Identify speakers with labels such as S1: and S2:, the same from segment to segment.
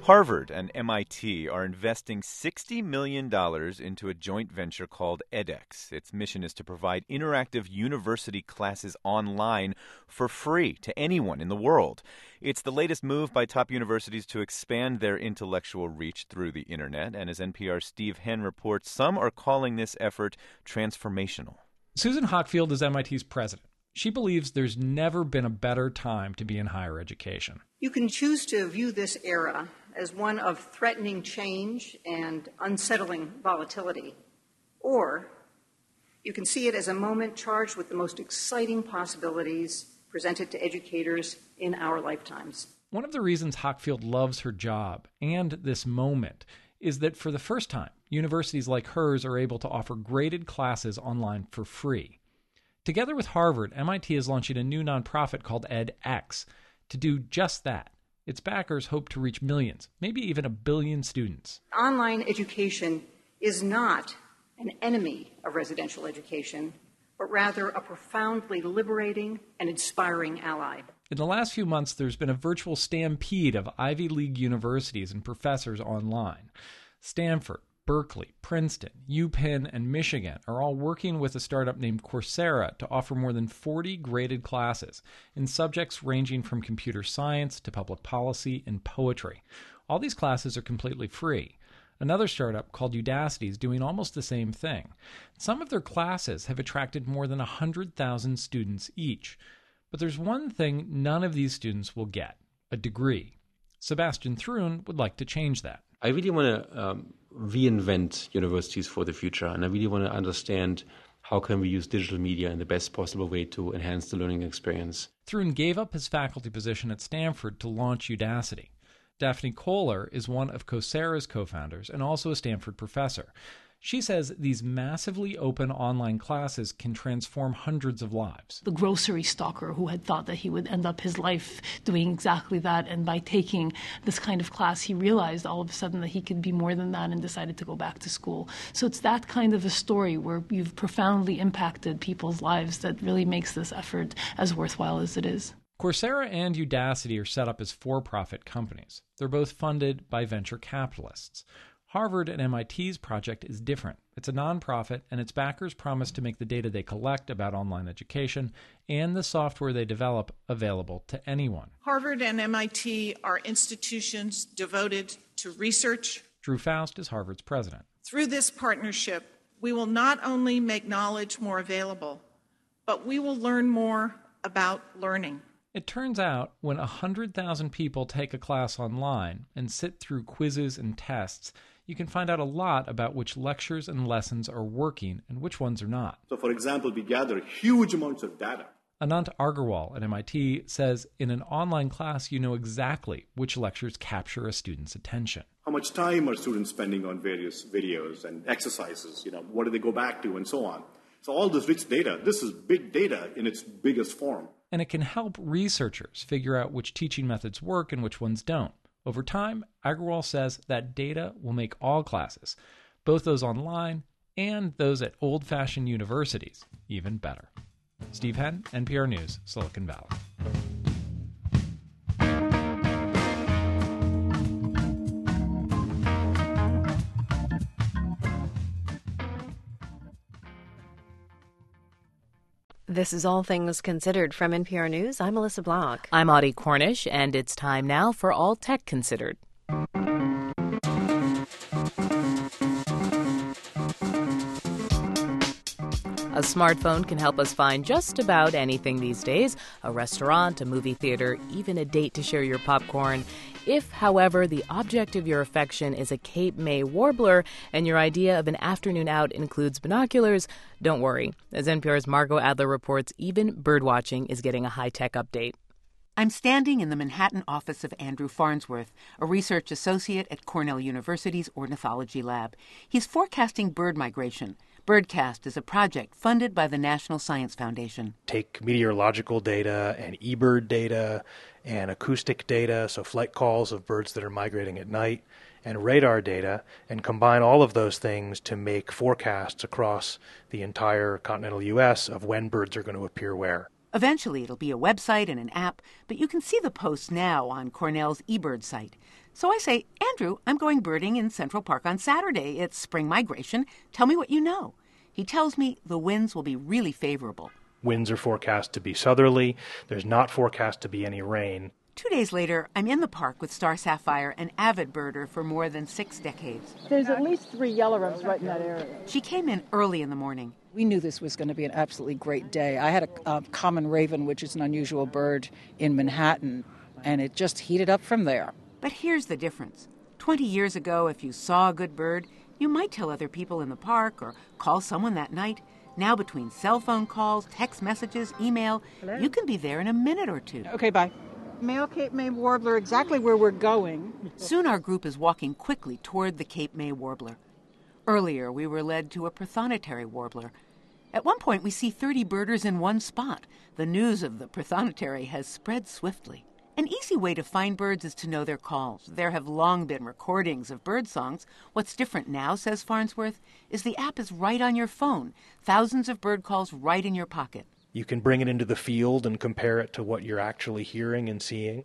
S1: Harvard and MIT are investing $60 million into a joint venture called edX. Its mission is to provide interactive university classes online for free to anyone in the world. It's the latest move by top universities to expand their intellectual reach through the internet. And as NPR's Steve Henn reports, some are calling this effort transformational.
S2: Susan Hockfield is MIT's president. She believes there's never been a better time to be in higher education.
S3: You can choose to view this era as one of threatening change and unsettling volatility, or you can see it as a moment charged with the most exciting possibilities presented to educators in our lifetimes.
S2: One of the reasons Hockfield loves her job and this moment is that for the first time, universities like hers are able to offer graded classes online for free. Together with Harvard, MIT is launching a new nonprofit called edX to do just that. Its backers hope to reach millions, maybe even 1 billion students.
S3: Online education is not an enemy of residential education, but rather a profoundly liberating and inspiring ally.
S2: In the last few months, there's been a virtual stampede of Ivy League universities and professors online. Stanford, Berkeley, Princeton, UPenn, and Michigan are all working with a startup named Coursera to offer more than 40 graded classes in subjects ranging from computer science to public policy and poetry. All these classes are completely free. Another startup called Udacity is doing almost the same thing. Some of their classes have attracted more than 100,000 students each. But there's one thing none of these students will get: a degree. Sebastian Thrun would like to change that.
S4: I really want to reinvent universities for the future, and I really want to understand how can we use digital media in the best possible way to enhance the learning experience.
S2: Thrun gave up his faculty position at Stanford to launch Udacity. Daphne Koller is one of Coursera's co-founders and also a Stanford professor. She says these massively open online classes can transform hundreds of lives.
S5: The grocery stalker who had thought that he would end up his life doing exactly that, and by taking this kind of class, he realized all of a sudden that he could be more than that and decided to go back to school. So it's that kind of a story where you've profoundly impacted people's lives that really makes this effort as worthwhile as it is.
S2: Coursera and Udacity are set up as for-profit companies. They're both funded by venture capitalists. Harvard and MIT's project is different. It's a nonprofit, and its backers promise to make the data they collect about online education and the software they develop available to anyone.
S6: Harvard and MIT are institutions devoted to research.
S2: Drew Faust is Harvard's president.
S6: Through this partnership, we will not only make knowledge more available, but we will learn more about learning.
S2: It turns out when 100,000 people take a class online and sit through quizzes and tests, you can find out a lot about which lectures and lessons are working and which ones are not.
S7: So, for example, we gather huge amounts of data.
S2: Anant Agarwal at MIT says in an online class, you know exactly which lectures capture a student's attention.
S7: How much time are students spending on various videos and exercises? What do they go back to and so on? So all this rich data, this is big data in its biggest form.
S2: And it can help researchers figure out which teaching methods work and which ones don't. Over time, Agarwal says that data will make all classes, both those online and those at old-fashioned universities, even better. Steve Henn, NPR News, Silicon Valley.
S8: This is All Things Considered from NPR News. I'm Melissa Block.
S9: I'm Audie Cornish, and it's time now for All Tech Considered. A smartphone can help us find just about anything these days: a restaurant, a movie theater, even a date to share your popcorn. If, however, the object of your affection is a Cape May warbler and your idea of an afternoon out includes binoculars, don't worry. As NPR's Margot Adler reports, even birdwatching is getting a high-tech update.
S10: I'm standing in the Manhattan office of Andrew Farnsworth, a research associate at Cornell University's Ornithology Lab. He's forecasting bird migration. Birdcast is a project funded by the National Science Foundation.
S11: Take meteorological data and eBird data and acoustic data, so flight calls of birds that are migrating at night, and radar data, and combine all of those things to make forecasts across the entire continental U.S. of when birds are going to appear where.
S10: Eventually, it'll be a website and an app, but you can see the posts now on Cornell's eBird site. So I say, Andrew, I'm going birding in Central Park on Saturday. It's spring migration. Tell me what you know. He tells me the winds will be really favorable.
S11: Winds are forecast to be southerly. There's not forecast to be any rain.
S10: 2 days later, I'm in the park with Star Sapphire, an avid birder for more than 6 decades.
S12: There's at least 3 yellow-runs right in that area.
S10: She came in early in the morning.
S12: We knew this was going to be an absolutely great day. I had a common raven, which is an unusual bird, in Manhattan, and it just heated up from there.
S10: But here's the difference. 20 years ago, if you saw a good bird, you might tell other people in the park or call someone that night. Now, between cell phone calls, text messages, email, you can be there in a minute or 2.
S12: Okay, bye. Male Cape May warbler, exactly where we're going.
S10: Soon our group is walking quickly toward the Cape May warbler. Earlier, we were led to a prothonotary warbler. At one point, we see 30 birders in one spot. The news of the prothonotary has spread swiftly. An easy way to find birds is to know their calls. There have long been recordings of bird songs. What's different now, says Farnsworth, is the app is right on your phone. Thousands of bird calls right in your pocket.
S11: You can bring it into the field and compare it to what you're actually hearing and seeing.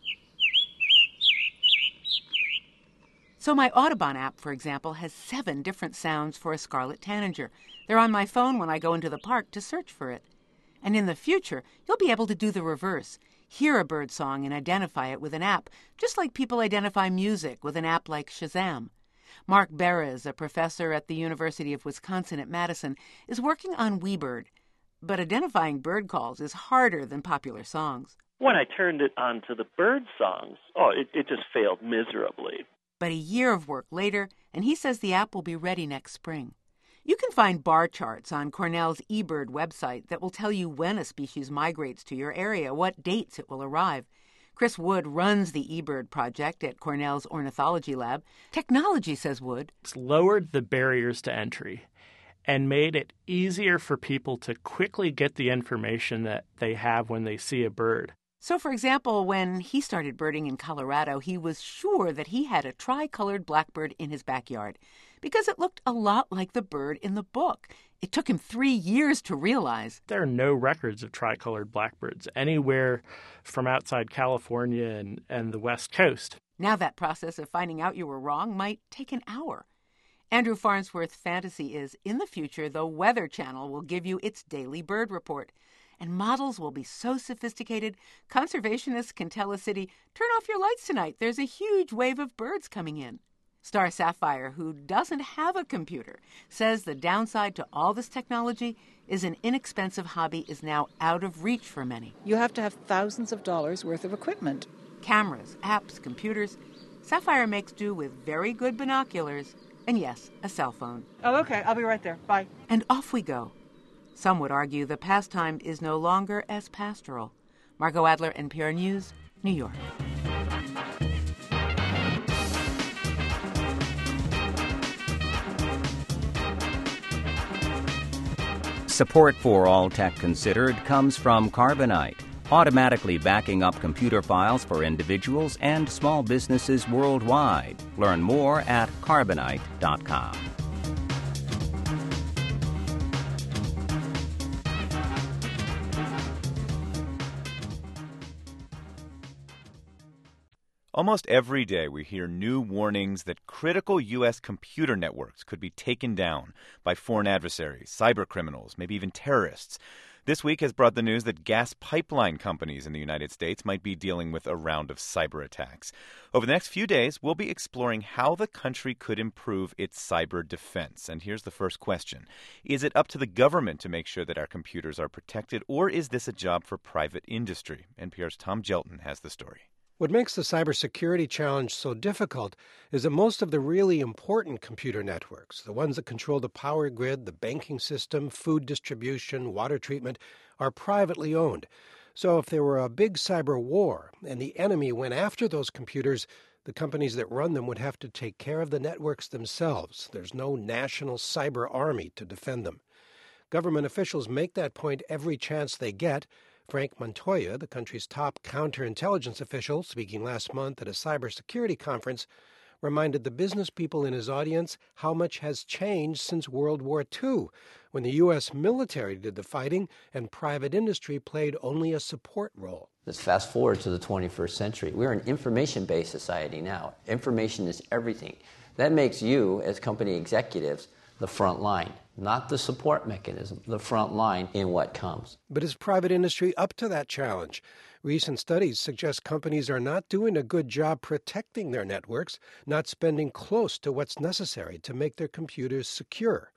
S10: So my Audubon app, for example, has 7 different sounds for a scarlet tanager. They're on my phone when I go into the park to search for it. And in the future, you'll be able to do the reverse. Hear a bird song and identify it with an app, just like people identify music with an app like Shazam. Mark Beres, a professor at the University of Wisconsin at Madison, is working on WeBird. But identifying bird calls is harder than popular songs.
S13: When I turned it on to the bird songs, it just failed miserably.
S10: But a year of work later, and he says the app will be ready next spring. You can find bar charts on Cornell's eBird website that will tell you when a species migrates to your area, what dates it will arrive. Chris Wood runs the eBird project at Cornell's Ornithology Lab. Technology, says Wood,
S14: it's lowered the barriers to entry and made it easier for people to quickly get the information that they have when they see a bird.
S10: So, for example, when he started birding in Colorado, he was sure that he had a tricolored blackbird in his backyard because it looked a lot like the bird in the book. It took him 3 years to realize.
S14: There are no records of tricolored blackbirds anywhere from outside California and the West Coast.
S10: Now that process of finding out you were wrong might take an hour. Andrew Farnsworth's fantasy is, in the future, the Weather Channel will give you its daily bird report. And models will be so sophisticated, conservationists can tell a city, turn off your lights tonight, there's a huge wave of birds coming in. Star Sapphire, who doesn't have a computer, says the downside to all this technology is an inexpensive hobby is now out of reach for many.
S12: You have to have thousands of dollars worth of equipment.
S10: Cameras, apps, computers. Sapphire makes do with very good binoculars and, yes, a cell phone.
S12: Oh, okay, I'll be right there. Bye.
S10: And off we go. Some would argue the pastime is no longer as pastoral. Margot Adler, NPR News, New York.
S15: Support for All Tech Considered comes from Carbonite, automatically backing up computer files for individuals and small businesses worldwide. Learn more at carbonite.com.
S1: Almost every day we hear new warnings that critical U.S. computer networks could be taken down by foreign adversaries, cyber criminals, maybe even terrorists. This week has brought the news that gas pipeline companies in the United States might be dealing with a round of cyber attacks. Over the next few days, we'll be exploring how the country could improve its cyber defense. And here's the first question. Is it up to the government to make sure that our computers are protected, or is this a job for private industry? NPR's Tom Gelton has the story.
S16: What makes the cybersecurity challenge so difficult is that most of the really important computer networks, the ones that control the power grid, the banking system, food distribution, water treatment, are privately owned. So if there were a big cyber war and the enemy went after those computers, the companies that run them would have to take care of the networks themselves. There's no national cyber army to defend them. Government officials make that point every chance they get. Frank Montoya, the country's top counterintelligence official, speaking last month at a cybersecurity conference, reminded the business people in his audience how much has changed since World War II, when the U.S. military did the fighting and private industry played only a support role.
S17: Let's fast forward to the 21st century. We're an information-based society now. Information is everything. That makes you, as company executives, the front line, not the support mechanism, the front line in what comes.
S16: But is private industry up to that challenge? Recent studies suggest companies are not doing a good job protecting their networks, not spending close to what's necessary to make their computers secure.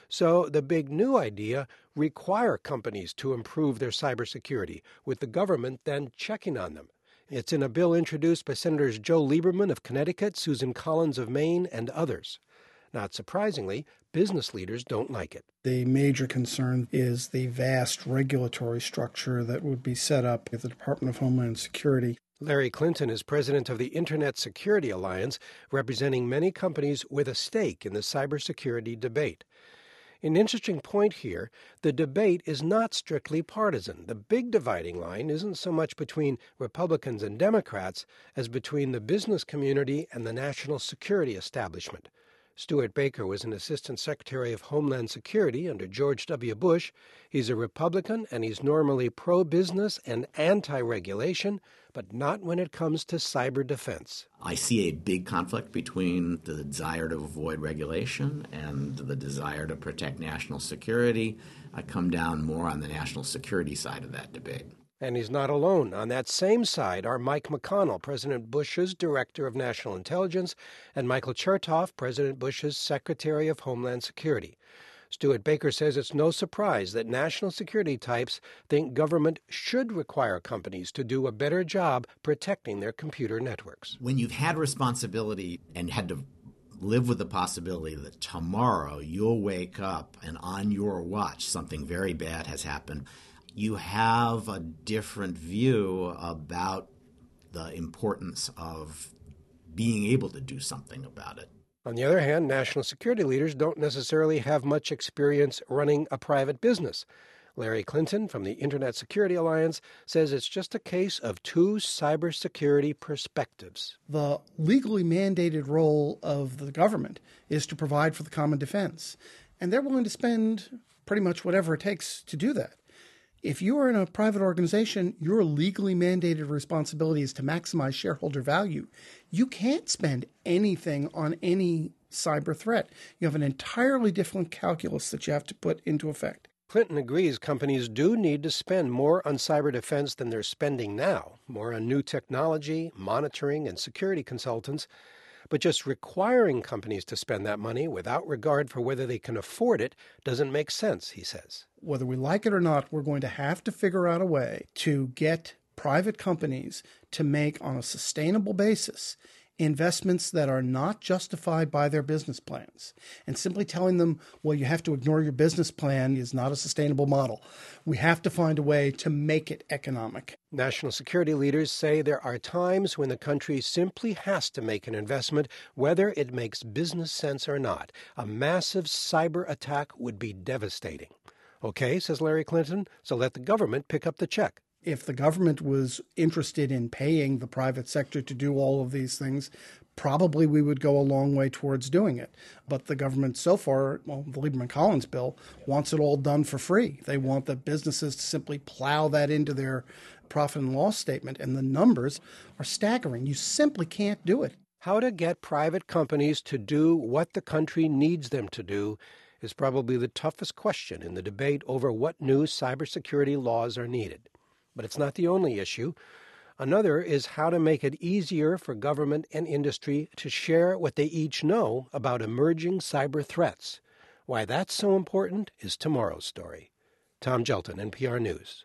S16: So the big new idea, require companies to improve their cybersecurity, with the government then checking on them. It's in a bill introduced by Senators Joe Lieberman of Connecticut, Susan Collins of Maine, and others. Not surprisingly, business leaders don't like it.
S18: The major concern is the vast regulatory structure that would be set up at the Department of Homeland Security.
S16: Larry Clinton is president of the Internet Security Alliance, representing many companies with a stake in the cybersecurity debate. An interesting point here, the debate is not strictly partisan. The big dividing line isn't so much between Republicans and Democrats as between the business community and the national security establishment. Stuart Baker was an Assistant Secretary of Homeland Security under George W. Bush. He's a Republican, and he's normally pro-business and anti-regulation, but not when it comes to cyber defense.
S19: I see a big conflict between the desire to avoid regulation and the desire to protect national security. I come down more on the national security side of that debate.
S16: And he's not alone. On that same side are Mike McConnell, President Bush's Director of National Intelligence, and Michael Chertoff, President Bush's Secretary of Homeland Security. Stuart Baker says it's no surprise that national security types think government should require companies to do a better job protecting their computer networks.
S19: When you've had responsibility and had to live with the possibility that tomorrow you'll wake up and on your watch something very bad has happened, you have a different view about the importance of being able to do something about it.
S16: On the other hand, national security leaders don't necessarily have much experience running a private business. Larry Clinton from the Internet Security Alliance says it's just a case of two cybersecurity perspectives.
S18: The legally mandated role of the government is to provide for the common defense, and they're willing to spend pretty much whatever it takes to do that. If you are in a private organization, your legally mandated responsibility is to maximize shareholder value. You can't spend anything on any cyber threat. You have an entirely different calculus that you have to put into effect.
S16: Clinton agrees companies do need to spend more on cyber defense than they're spending now, more on new technology, monitoring, and security consultants. But just requiring companies to spend that money without regard for whether they can afford it doesn't make sense, he says.
S18: Whether we like it or not, we're going to have to figure out a way to get private companies to make, on a sustainable basis, investments that are not justified by their business plans. And simply telling them, well, you have to ignore your business plan is not a sustainable model. We have to find a way to make it economic.
S16: National security leaders say there are times when the country simply has to make an investment, whether it makes business sense or not. A massive cyber attack would be devastating. Okay, says Larry Clinton, so let the government pick up the check.
S18: If the government was interested in paying the private sector to do all of these things, probably we would go a long way towards doing it. But the government so far, well, the Lieberman-Collins bill, wants it all done for free. They want the businesses to simply plow that into their profit and loss statement, and the numbers are staggering. You simply can't do it.
S16: How to get private companies to do what the country needs them to do is probably the toughest question in the debate over what new cybersecurity laws are needed. But it's not the only issue. Another is how to make it easier for government and industry to share what they each know about emerging cyber threats. Why that's so important is tomorrow's story. Tom Gelton, NPR News.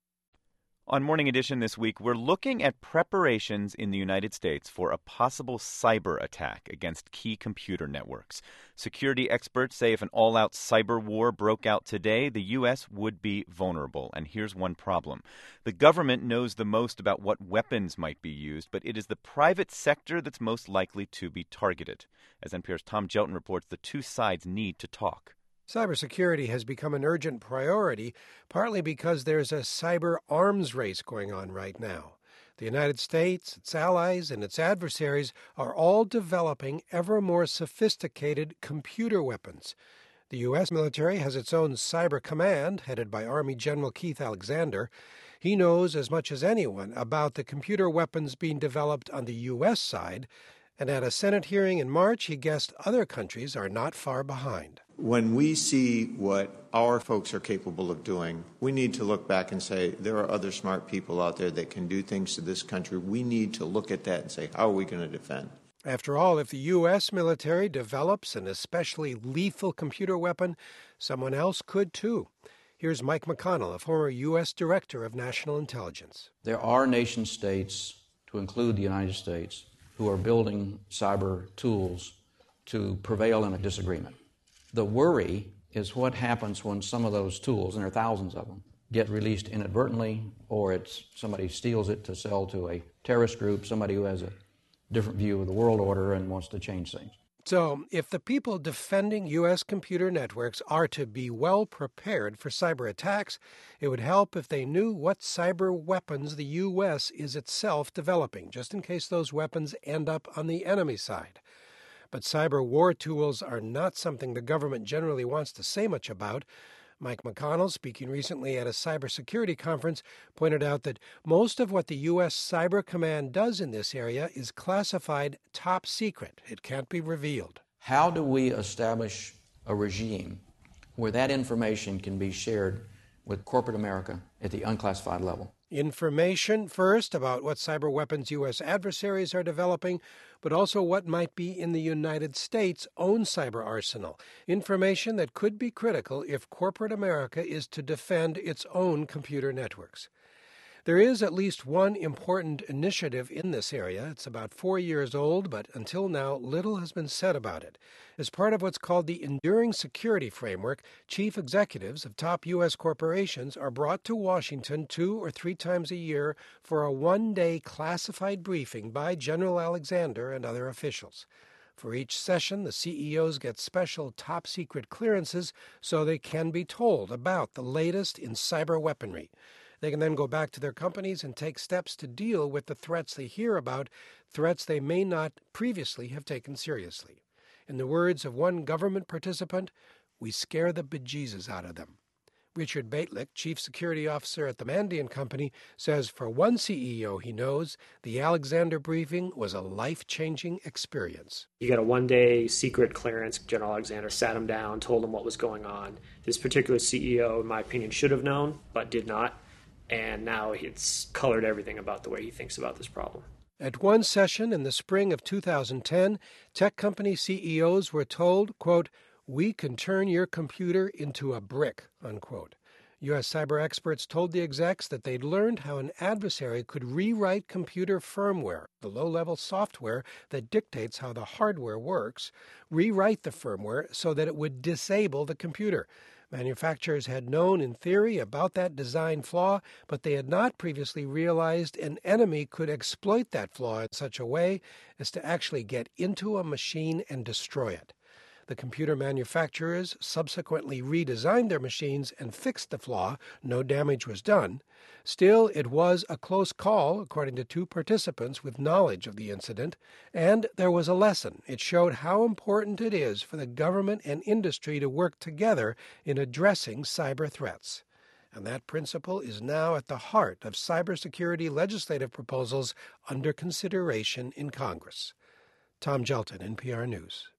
S1: On Morning Edition this week, we're looking at preparations in the United States for a possible cyber attack against key computer networks. Security experts say if an all-out cyber war broke out today, the U.S. would be vulnerable. And here's one problem. The government knows the most about what weapons might be used, but it is the private sector that's most likely to be targeted. As NPR's Tom Gelton reports, the two sides need to talk.
S16: Cybersecurity has become an urgent priority, partly because there's a cyber arms race going on right now. The United States, its allies, and its adversaries are all developing ever more sophisticated computer weapons. The U.S. military has its own cyber command, headed by Army General Keith Alexander. He knows as much as anyone about the computer weapons being developed on the U.S. side, and at a Senate hearing in March, he guessed other countries are not far behind.
S20: When we see what our folks are capable of doing, we need to look back and say, there are other smart people out there that can do things to this country. We need to look at that and say, how are we going to defend?
S16: After all, if the U.S. military develops an especially lethal computer weapon, someone else could too. Here's Mike McConnell, a former U.S. Director of National Intelligence.
S21: There are nation states, to include the United States, who are building cyber tools to prevail in a disagreement. The worry is what happens when some of those tools, and there are thousands of them, get released inadvertently, or somebody steals it to sell to a terrorist group, somebody who has a different view of the world order and wants to change things.
S16: So, if the people defending U.S. computer networks are to be well prepared for cyber attacks, it would help if they knew what cyber weapons the U.S. is itself developing, just in case those weapons end up on the enemy side. But cyber war tools are not something the government generally wants to say much about. Mike McConnell, speaking recently at a cybersecurity conference, pointed out that most of what the U.S. Cyber Command does in this area is classified top secret. It can't be revealed.
S21: How do we establish a regime where that information can be shared with corporate America at the unclassified level?
S16: Information first about what cyber weapons U.S. adversaries are developing, but also what might be in the United States' own cyber arsenal. Information that could be critical if corporate America is to defend its own computer networks. There is at least one important initiative in this area. It's about 4 years old, but until now, little has been said about it. As part of what's called the Enduring Security Framework, chief executives of top U.S. corporations are brought to Washington 2 or 3 times a year for a one-day classified briefing by General Alexander and other officials. For each session, the CEOs get special top-secret clearances so they can be told about the latest in cyber weaponry. They can then go back to their companies and take steps to deal with the threats they hear about, threats they may not previously have taken seriously. In the words of one government participant, we scare the bejesus out of them. Richard Baitlick, chief security officer at the Mandiant Company, says for one CEO he knows, the Alexander briefing was a life-changing experience.
S22: You got a one-day secret clearance. General Alexander sat him down, told him what was going on. This particular CEO, in my opinion, should have known, but did not. And now it's colored everything about the way he thinks about this problem.
S16: At one session in the spring of 2010, tech company CEOs were told, quote, "We can turn your computer into a brick," unquote. U.S. cyber experts told the execs that they'd learned how an adversary could rewrite computer firmware, the low-level software that dictates how the hardware works, rewrite the firmware so that it would disable the computer. Manufacturers had known in theory about that design flaw, but they had not previously realized an enemy could exploit that flaw in such a way as to actually get into a machine and destroy it. The computer manufacturers subsequently redesigned their machines and fixed the flaw. No damage was done. Still, it was a close call, according to 2 participants with knowledge of the incident, and there was a lesson. It showed how important it is for the government and industry to work together in addressing cyber threats. And that principle is now at the heart of cybersecurity legislative proposals under consideration in Congress. Tom Gelton, NPR News.